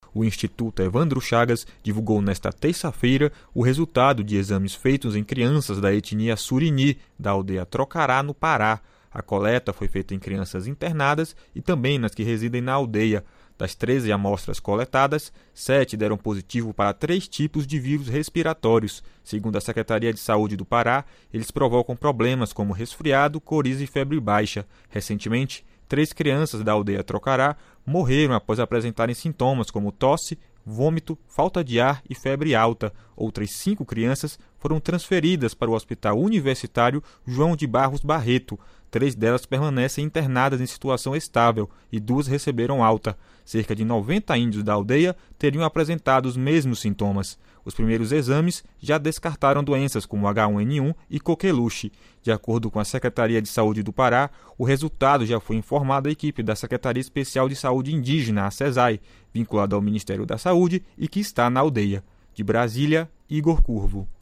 O Instituto Evandro Chagas divulgou nesta terça-feira o resultado de exames feitos em crianças da etnia Surini, da aldeia Trocará, no Pará. A coleta foi feita em crianças internadas e também nas que residem na aldeia. Das 13 amostras coletadas, 7 deram positivo para 3 tipos de vírus respiratórios. Segundo a Secretaria de Saúde do Pará, eles provocam problemas como resfriado, coriza e febre baixa. Recentemente, 3 crianças da aldeia Trocará morreram após apresentarem sintomas como tosse, vômito, falta de ar e febre alta. Outras 5 crianças foram transferidas para o Hospital Universitário João de Barros Barreto. 3 delas permanecem internadas em situação estável e 2 receberam alta. Cerca de 90 índios da aldeia teriam apresentado os mesmos sintomas. Os primeiros exames já descartaram doenças como H1N1 e coqueluche. De acordo com a Secretaria de Saúde do Pará, o resultado já foi informado à equipe da Secretaria Especial de Saúde Indígena, a SESAI, vinculada ao Ministério da Saúde e que está na aldeia. De Brasília, Igor Curvo.